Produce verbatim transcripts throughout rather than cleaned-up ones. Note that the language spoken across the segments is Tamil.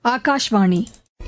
ஆகாஷ்வாணி.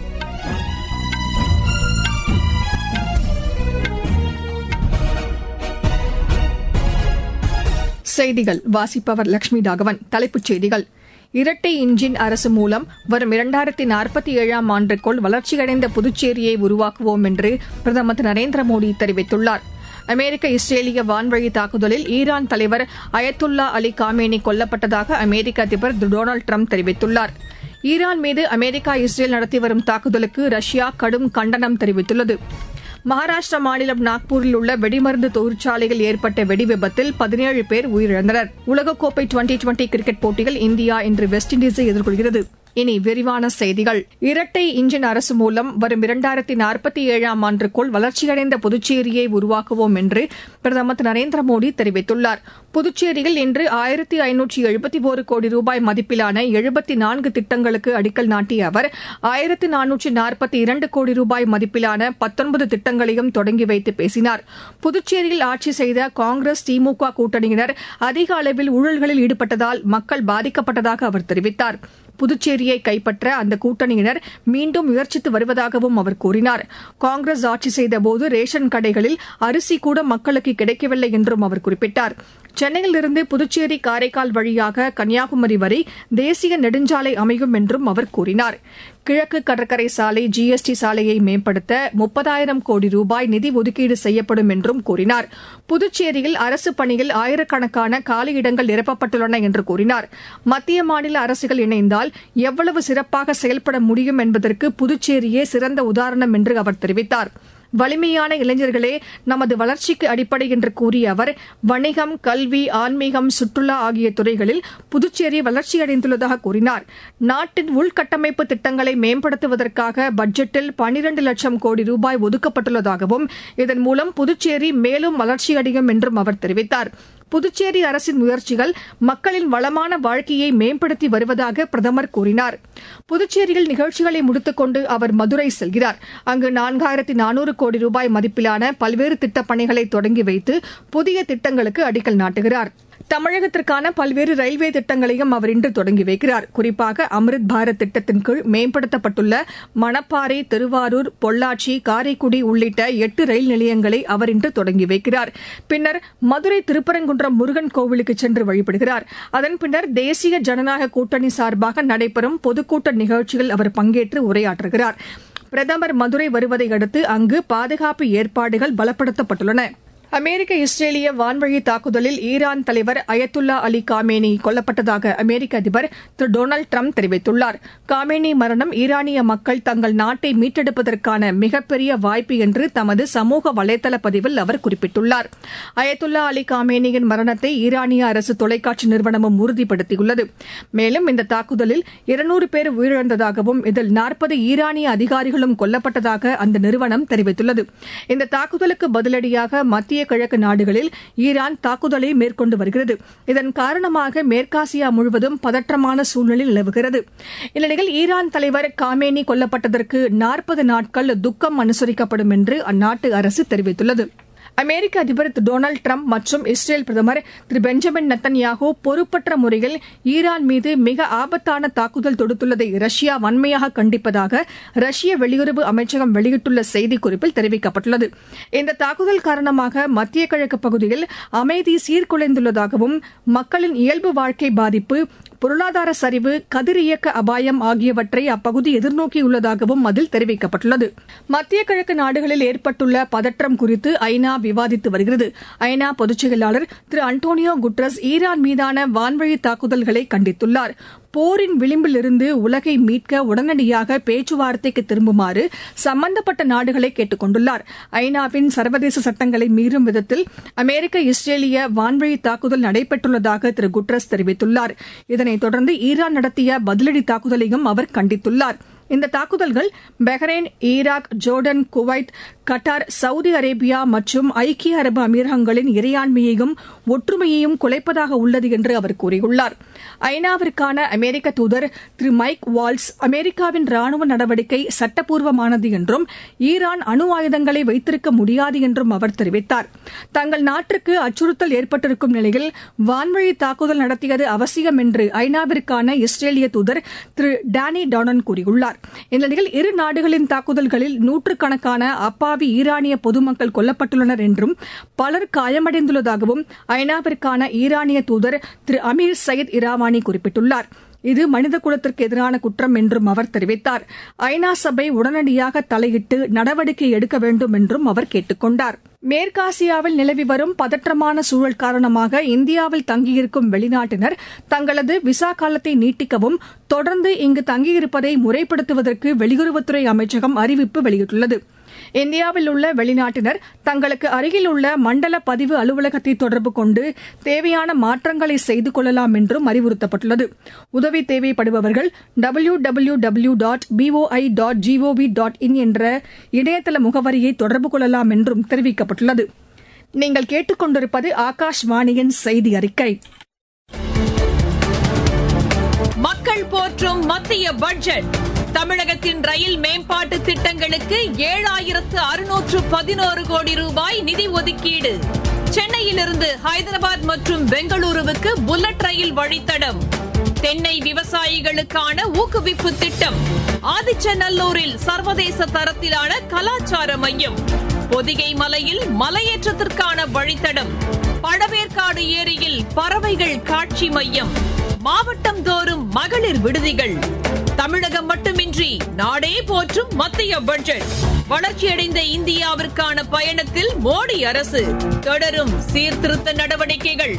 செய்திகள் வாசிப்பவர் லட்சுமி ராகவன். தலைப்புச் செய்திகள்: இரட்டை இன்ஜின் அரசு மூலம் வரும் இரண்டாயிரத்து நாற்பத்தி ஏழாம் ஆண்டுக்குள் வளர்ச்சியடைந்த புதுச்சேரியை உருவாக்குவோம் என்று பிரதமர் திரு நரேந்திர மோடி தெரிவித்துள்ளார். அமெரிக்க இஸ்ரேலிய வான்வழி தாக்குதலில் ஈரான் தலைவர் அயத்துல்லா அலி காமேனி கொல்லப்பட்டதாக அமெரிக்க அதிபர் திரு டொனால்டு டிரம்ப் தெரிவித்துள்ளார். ஈரான் மீது அமெரிக்கா இஸ்ரேல் நடத்தி வரும் தாக்குதலுக்கு ரஷ்யா கடும் கண்டனம் தெரிவித்துள்ளது. மகாராஷ்டிரா மாநிலம் நாக்பூரில் உள்ள வெடிமருந்து தொழிற்சாலையில் ஏற்பட்ட வெடிவிபத்தில் பதினேழு பேர் உயிரிழந்தனர். உலகக்கோப்பை டுவெண்டி டுவெண்டி கிரிக்கெட் போட்டியில் இந்தியா இன்று வெஸ்ட் இண்டீஸை எதிர்கொள்கிறது. இனி விரிவான செய்திகள். இரட்டை இன்ஜின் அரசு மூலம் வரும் இரண்டாயிரத்து நாற்பத்தி ஏழாம் ஆண்டுக்குள் வளர்ச்சியடைந்த புதுச்சேரியை உருவாக்குவோம் என்று பிரதமர் திரு நரேந்திர மோடி தெரிவித்துள்ளார். புதுச்சேரியில் இன்று ஆயிரத்து ஐநூற்று எழுபத்தி ஒரு கோடி ரூபாய் மதிப்பிலான எழுபத்தி நான்கு திட்டங்களுக்கு அடிக்கல் நாட்டிய அவர் ஆயிரத்து நானூற்று நாற்பத்தி இரண்டு கோடி ரூபாய் மதிப்பிலான பத்தொன்பது திட்டங்களையும் தொடங்கி வைத்து பேசினார். புதுச்சேரியில் ஆட்சி செய்த காங்கிரஸ் திமுக கூட்டணியினர் அதிக அளவில் ஊழல்களில் ஈடுபட்டதால் மக்கள் பாதிக்கப்பட்டதாக அவர் தெரிவித்தார். புதுச்சேரியை கைப்பற்ற அந்த கூட்டணியினர் மீண்டும் முயற்சித்து வருவதாகவும் அவர் கூறினார். காங்கிரஸ் ஆட்சி செய்தபோது ரேஷன் கடைகளில் அரிசி கூட மக்களுக்கு கிடைக்கவில்லை என்றும் அவர் குறிப்பிட்டார். சென்னையிலிருந்து புதுச்சேரி காரைக்கால் வழியாக கன்னியாகுமரி வரை தேசிய நெடுஞ்சாலை அமையும் என்றும் அவர் கூறினார். கிழக்கு கடற்கரை சாலை ஜிஎஸ்டி சாலையை மேம்படுத்த முப்பதாயிரம் கோடி ரூபாய் நிதி ஒதுக்கீடு செய்யப்படும் என்றும் கூறினார். புதுச்சேரியில் அரசு பணியில் ஆயிரக்கணக்கான காலியிடங்கள் நிரப்பப்பட்டுள்ளன என்று கூறினார். மத்திய மாநில அரசுகள் இணைந்தால் எவ்வளவு சிறப்பாக செயல்பட முடியும் என்பதற்கு புதுச்சேரியே சிறந்த உதாரணம் என்று அவர் தெரிவித்தார். வலிமையான இளைஞர்களே நமது வளர்ச்சிக்கு அடிப்படை என்று கூறிய அவர் வணிகம், கல்வி, ஆன்மீகம், சுற்றுலா ஆகிய துறைகளில் புதுச்சேரி வளர்ச்சியடைந்துள்ளதாக கூறினார். நாட்டின் உள்கட்டமைப்பு திட்டங்களை மேம்படுத்துவதற்காக பட்ஜெட்டில் பனிரண்டு லட்சம் கோடி ரூபாய் ஒதுக்கப்பட்டுள்ளதாகவும் இதன் மூலம் புதுச்சேரி மேலும் வளர்ச்சியடையும் என்றும் அவர் தெரிவித்தார். புதுச்சேரி அரசின் முயற்சிகள் மக்களின் வளமான வாழ்க்கையை மேம்படுத்தி வருவதாக பிரதமர் கூறினார். புதுச்சேரியில் நிகழ்ச்சிகளை முடித்துக் கொண்டு அவர் மதுரை செல்கிறார். அங்கு நான்காயிரத்து நானூறு கோடி ரூபாய் மதிப்பிலான பல்வேறு திட்டப் பணிகளை தொடங்கி வைத்து புதிய திட்டங்களுக்கு அடிக்கல் நாட்டுகிறார். தமிழகத்திற்கான பல்வேறு ரயில்வே திட்டங்களையும் அவர் இன்று தொடங்கி வைக்கிறார். குறிப்பாக அம்ரித் பாரத் திட்டத்தின் கீழ் மேம்படுத்தப்பட்டுள்ள மணப்பாறை, திருவாரூர், பொள்ளாச்சி, காரைக்குடி உள்ளிட்ட எட்டு ரயில் நிலையங்களை அவர் இன்று தொடங்கி வைக்கிறார். பின்னர் மதுரை திருப்பரங்குன்றம் முருகன் கோவிலுக்கு சென்று வழிபடுகிறார். அதன் பின்னர் தேசிய ஜனநாயக கூட்டணி சார்பாக நடைபெறும் பொதுக்கூட்ட நிகழ்ச்சியில் அவர் பங்கேற்று உரையாற்றுகிறார். பிரதமர் மதுரை வருவதை அடுத்து அங்கு பாதுகாப்பு ஏற்பாடுகள் பலப்படுத்தப்பட்டுள்ளன. அமெரிக்க இஸ்ரேலிய வான்வழி தாக்குதலில் ஈரான் தலைவர் அயத்துல்லா அலி காமேனி கொல்லப்பட்டதாக அமெரிக்க அதிபர் திரு டொனால்டு டிரம்ப் தெரிவித்துள்ளார். காமேனி மரணம் ஈரானிய மக்கள் தங்கள் நாட்டை மீட்டெடுப்பதற்கான மிகப்பெரிய வாய்ப்பு என்று தமது சமூக வலைதள பதிவில் அவர் குறிப்பிட்டுள்ளார். அயத்துல்லா அலி காமேனியின் மரணத்தை ஈரானிய அரசு தொலைக்காட்சி நிறுவனமும் உறுதிப்படுத்தியுள்ளது. மேலும் இந்த தாக்குதலில் இருநூறு பேர் உயிரிழந்ததாகவும் இதில் நாற்பது ஈரானிய அதிகாரிகளும் கொல்லப்பட்டதாக அந்த நிறுவனம் தெரிவித்துள்ளது. இந்த தாக்குதலுக்கு பதிலடியாக மத்திய கிழக்கு நாடுகளில் ஈரான் தாக்குதலை மேற்கொண்டு வருகிறது. இதன் காரணமாக மேற்காசியா முழுவதும் பதற்றமான சூழ்நிலை நிலவுகிறது. இந்நிலையில் ஈரான் தலைவர் காமேனி கொல்லப்பட்டதற்கு நாற்பது நாட்கள் துக்கம் அனுசரிக்கப்படும் என்று அந்நாட்டு அரசு தெரிவித்துள்ளது. அமெரிக்க அதிபர் திரு டொனால்டு டிரம்ப் மற்றும் இஸ்ரேல் பிரதமர் திரு பெஞ்சமின் நெத்தன்யாஹூ பொறுப்பற்ற முறையில் ஈரான் மீது மிக ஆபத்தான தாக்குதல் தொடுத்துள்ளதை ரஷ்யா வன்மையாக கண்டிப்பதாக ரஷ்ய வெளியுறவு அமைச்சகம் வெளியிட்டுள்ள செய்திக்குறிப்பில் தெரிவிக்கப்பட்டுள்ளது. இந்த தாக்குதல் காரணமாக மத்திய கிழக்கு பகுதியில் அமைதி சீர்குலைந்துள்ளதாகவும் மக்களின் இயல்பு வாழ்க்கை பாதிப்பு, பொருளாதார சரிவு, கதிரியக்க அபாயம் ஆகியவற்றை அப்பகுதி எதிர்நோக்கியுள்ளதாகவும் அதில் தெரிவிக்கப்பட்டுள்ளது. மத்திய கிழக்கு நாடுகளில் ஏற்பட்டுள்ள பதற்றம் குறித்து ஐநா விவாதித்து வருகிறது. ஐநா பொதுச் செயலாளர் திரு அன்டோனியோ குட்ரஸ் ஈரான் மீதான வான்வழி தாக்குதல்களை கண்டித்துள்ளார். போரின் விளிம்பிலிருந்து உலகை மீட்க உடனடியாக பேச்சுவார்த்தைக்கு திரும்புமாறு சம்பந்தப்பட்ட நாடுகளை கேட்டுக் கொண்டுள்ளார். ஐநாவின் சர்வதேச சட்டங்களை மீறும் விதத்தில் அமெரிக்க இஸ்ரேலிய வான்வழி தாக்குதல் நடைபெற்றுள்ளதாக திரு குட்ரஸ் தெரிவித்துள்ளார். இதனைத் தொடர்ந்து ஈரான் நடத்திய பதிலடி தாக்குதலையும் அவர் கண்டித்துள்ளார். இந்த தாக்குதல்கள் Bahrain, Iraq, Jordan, Kuwait, Qatar, Saudi Arabia மற்றும் ஐக்கிய அரபு அமீரகங்களின் இறையாண்மையையும் ஒற்றுமையையும் குலைப்பதாக உள்ளது என்று அவர் கூறியுள்ளார். ஐநாவிற்கான அமெரிக்க தூதர் திரு மைக் வால்ஸ் அமெரிக்காவின் ராணுவ நடவடிக்கை சட்டப்பூர்வமானது என்றும் ஈரான் அணு ஆயுதங்களை வைத்திருக்க முடியாது என்றும் அவர் தெரிவித்தார். தங்கள் நாட்டிற்கு அச்சுறுத்தல் ஏற்பட்டிருக்கும் நிலையில் வான்வழி தாக்குதல் நடத்தியது அவசியம் என்று ஐநாவிற்கான இஸ்ரேலிய தூதர் திரு டானி டானன் கூறியுள்ளார். இந்நிலையில் இரு நாடுகளின் தாக்குதல்களில் நூற்றுக்கணக்கான அப்பாவி ஈரானிய பொதுமக்கள் கொல்லப்பட்டுள்ளனர் என்றும் பலர் காயமடைந்துள்ளதாகவும் ஐநாவிற்கான ஈரானிய தூதர் திரு அமீர் சையத் இராவானி குறிப்பிட்டுள்ளார். இது மனித குலத்திற்கு எதிரான குற்றம் என்றும் அவர் தெரிவித்தார். ஐநா சபை உடனடியாக தலையிட்டு நடவடிக்கை எடுக்க வேண்டும் என்றும் அவர் கேட்டுக் கொண்டார். மேற்காசியாவில் நிலவி வரும் பதற்றமான சூழல் காரணமாக இந்தியாவில் தங்கியிருக்கும் வெளிநாட்டினர் தங்களது விசா காலத்தை நீட்டிக்கவும் தொடர்ந்து இங்கு தங்கியிருப்பதை முறைப்படுத்துவதற்கு வெளியுறவுத்துறை அமைச்சகம் அறிவிப்பு வெளியிட்டுள்ளது. இந்தியாவில் உள்ள வெளிநாட்டினர் தங்களுக்கு அருகில் உள்ள மண்டல பதிவு அலுவலகத்தை தொடர்பு கொண்டு தேவையான மாற்றங்களை செய்து கொள்ளலாம் என்றும் அறிவுறுத்தப்பட்டுள்ளது. உதவி தேவைப்படுபவர்கள் W W W dot B O I dot G O V dot in என்ற இணையதள முகவரியை தொடர்பு கொள்ளலாம் என்றும் தெரிவிக்கப்பட்டுள்ளது. நீங்கள் கேட்டுக் கொண்டிருப்பது ஆகாஷ்வாணியின் செய்தி அறிக்கை. மக்கள் போற்றும் மத்திய பட்ஜெட் தமிழகத்தின் ரயில் மேம்பாட்டு திட்டங்களுக்கு ஏழாயிரத்து அறுநூற்று பதினோரு கோடி ரூபாய் நிதி ஒதுக்கீடு. சென்னையிலிருந்து ஹைதராபாத் மற்றும் பெங்களூருவுக்கு புல்லட் ரயில் வழித்தடம். தென்னை விவசாயிகளுக்கான ஊக்குவிப்பு திட்டம். ஆதிச்சநல்லூரில் சர்வதேச தரத்திலான கலாச்சார மையம். பொதிகை மலையில் மலையேற்றத்திற்கான வழித்தடம். பழவேற்காடு ஏரியில் பறவைகள் காட்சி மையம். மாவட்டம் தோறும் மகளிர் விடுதிகள். தமிழகம் மட்டுமின்றி நாடே போற்றும் மத்திய பட்ஜெட். வளர்ச்சியடைந்த இந்தியாவிற்கான பயணத்தில் மோடி அரசு தொடரும் சீர்திருத்த நடவடிக்கைகள்.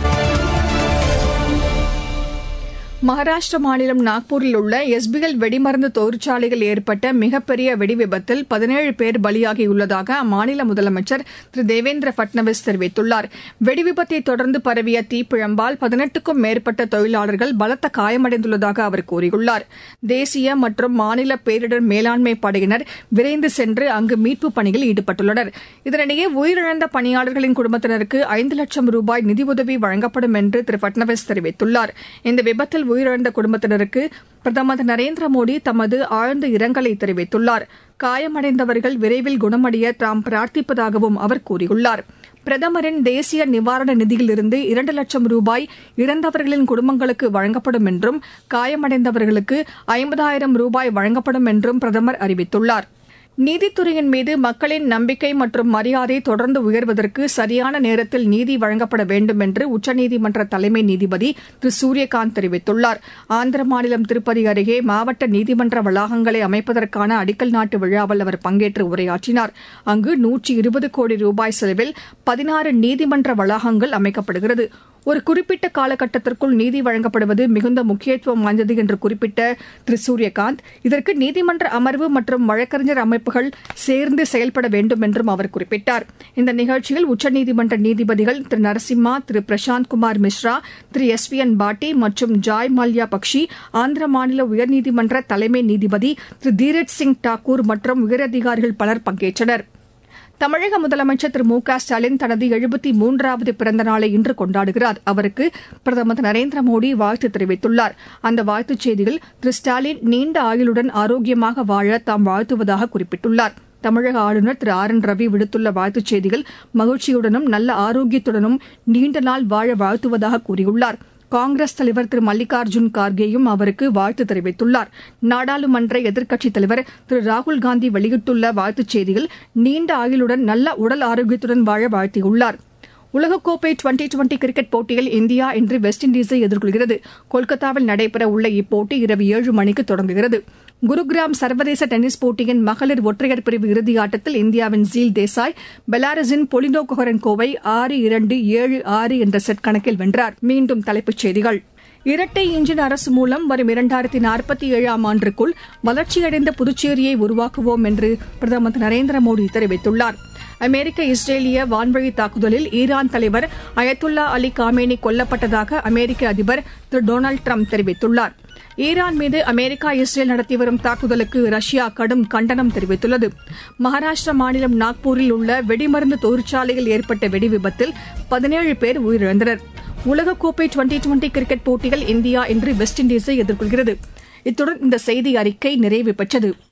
மகாராஷ்டிர மாநிலம் நாக்பூரில் உள்ள எஸ்பிஎல் வெடிமருந்து தொழிற்சாலையில் ஏற்பட்ட மிகப்பெரிய வெடிவிபத்தில் பதினேழு பேர் பலியாகியுள்ளதாக அம்மாநில முதலமைச்சர் திரு தேவேந்திர பட்னவிஸ் தெரிவித்துள்ளார். வெடிவிபத்தை தொடர்ந்து பரவிய தீப்பிழம்பால் பதினெட்டுக்கும் மேற்பட்ட தொழிலாளர்கள் பலத்த காயமடைந்துள்ளதாக அவர் கூறியுள்ளார். தேசிய மற்றும் மாநில பேரிடர் மேலாண்மை படையினர் விரைந்து சென்று அங்கு மீட்புப் பணியில் ஈடுபட்டுள்ளனர். இதனிடையே உயிரிழந்த பணியாளர்களின் குடும்பத்தினருக்கு ஐந்து லட்சம் ரூபாய் நிதியுதவி வழங்கப்படும் என்று திரு பட்னவிஸ் தெரிவித்துள்ளார். இந்த விபத்தில் உயிரிழந்த குடும்பத்தினருக்கு பிரதமர் திரு நரேந்திர மோடி தமது ஆழ்ந்த இரங்கலை தெரிவித்துள்ளார். காயமடைந்தவர்கள் விரைவில் குணமடைய தாம் பிரார்த்திப்பதாகவும் அவர் கூறியுள்ளார். பிரதமரின் தேசிய நிவாரண நிதியிலிருந்து இரண்டு லட்சம் ரூபாய் இறந்தவர்களின் குடும்பங்களுக்கு வழங்கப்படும் என்றும் காயமடைந்தவர்களுக்கு ஐம்பதாயிரம் ரூபாய் வழங்கப்படும் என்றும் பிரதமர் அறிவித்துள்ளார். நீதித்துறையின் மீது மக்களின் நம்பிக்கை மற்றும் மரியாதை தொடர்ந்து உயர்வதற்கு சரியான நேரத்தில் நீதி வழங்கப்பட வேண்டும் என்று உச்சநீதிமன்ற தலைமை நீதிபதி திரு சூரியகாந்த் தெரிவித்துள்ளார். ஆந்திர மாநிலம் திருப்பதி அருகே மாவட்ட நீதிமன்ற வளாகங்களை அமைப்பதற்கான அடிக்கல் நாட்டு விழாவில் அவர் பங்கேற்று உரையாற்றினார். அங்கு நூற்றி இருபது கோடி ரூபாய் செலவில் பதினாறு நீதிமன்ற வளாகங்கள் அமைக்கப்படுகிறது. ஒரு குறிப்பிட்ட காலகட்டத்திற்குள் நீதி வழங்கப்படுவது மிகுந்த முக்கியத்துவம் வாய்ந்தது என்று குறிப்பிட்ட திரு சூரியகாந்த் இதற்கு நீதிமன்ற அமர்வு மற்றும் வழக்கறிஞர் அமைப்புகள் சேர்ந்து செயல்பட வேண்டும் என்றும் அவர் குறிப்பிட்டார். இந்த நிகழ்ச்சியில் உச்சநீதிமன்ற நீதிபதிகள் திரு நரசிம்மா, திரு பிரசாந்த் குமார் மிஸ்ரா, திரு எஸ் வி என் பாட்டி மற்றும் ஜாய் மல்யா பக்ஷி, ஆந்திர மாநில உயர்நீதிமன்ற தலைமை நீதிபதி திரு தீரஜ் சிங் தாக்கூர் மற்றும் உயரதிகாரிகள் பலர் பங்கேற்றனர். தமிழக முதலமைச்சர் திரு மு க ஸ்டாலின் தனது எழுபத்தி மூன்றாவது பிறந்த நாளை இன்று கொண்டாடுகிறார். அவருக்கு பிரதமர் திரு நரேந்திர மோடி வாழ்த்து தெரிவித்துள்ளார். அந்த வாழ்த்துச் செய்தியில் திரு ஸ்டாலின் நீண்ட ஆயுளுடன் ஆரோக்கியமாக வாழ தாம் வாழ்த்துவதாக குறிப்பிட்டுள்ளார். தமிழக ஆளுநர் திரு ஆர் என் ரவி விடுத்துள்ள வாழ்த்துச் செய்தியில் மகிழ்ச்சியுடனும் நல்ல ஆரோக்கியத்துடனும் நீண்ட நாள் வாழ வாழ்த்துவதாக கூறியுள்ளார். காங்கிரஸ் தலைவர் திரு மல்லிகார்ஜுன் கார்கேயும் அவருக்கு வாழ்த்து தெரிவித்துள்ளார். நாடாளுமன்ற எதிர்க்கட்சித் தலைவர் திரு ராகுல்காந்தி வெளியிட்டுள்ள வாழ்த்துச் செய்தியில் நீண்ட ஆயுளுடன் நல்ல உடல் ஆரோக்கியத்துடன் வாழ வாழ்த்தியுள்ளார். உலகக்கோப்பை டுவெண்டி டுவெண்டி கிரிக்கெட் போட்டியில் இந்தியா இன்று வெஸ்ட் இண்டீஸை எதிர்கொள்கிறது. கொல்கத்தாவில் நடைபெற உள்ள இப்போட்டி இரவு ஏழு மணிக்கு தொடங்குகிறது. குருகிராம் சர்வதேச டென்னிஸ் போட்டியின் மகளிர் ஒற்றையர் பிரிவு இறுதியாட்டத்தில் இந்தியாவின் ஜீல் தேசாய் பெலாரஸின் பொலினோ கொஹரன்கோவை ஆறு இரண்டு ஏழு ஆறு என்ற செட் கணக்கில் வென்றார். மீண்டும் தலைப்புச் செய்திகள். இரட்டை இன்ஜின் அரசு மூலம் வரும் இரண்டாயிரத்தி நாற்பத்தி ஏழாம் ஆண்டிற்குள் வளர்ச்சியடைந்த புதுச்சேரியை உருவாக்குவோம் என்று பிரதமர் திரு நரேந்திர மோடி தெரிவித்துள்ளார். அமெரிக்க இஸ்ரேலிய வான்வழி தாக்குதலில் ஈரான் தலைவர் அயத்துல்லா அலி காமேனி கொல்லப்பட்டதாக அமெரிக்க அதிபர் திரு டொனால்டு டிரம்ப் தெரிவித்துள்ளார். ஈரான் மீது அமெரிக்கா இஸ்ரேல் நடத்தி வரும் தாக்குதலுக்கு ரஷ்யா கடும் கண்டனம் தெரிவித்துள்ளது. மகாராஷ்டிரா மாநிலம் நாக்பூரில் உள்ள வெடிமருந்து தொழிற்சாலையில் ஏற்பட்ட வெடி விபத்தில் பதினேழு பேர் உயிரிழந்தனர். உலகக்கோப்பை டுவெண்டி டுவெண்டி கிரிக்கெட் போட்டியில் இந்தியா இன்று வெஸ்ட் இண்டீஸை எதிர்கொள்கிறது. இத்துடன் இந்த செய்தி அறிக்கை நிறைவு பெற்றது.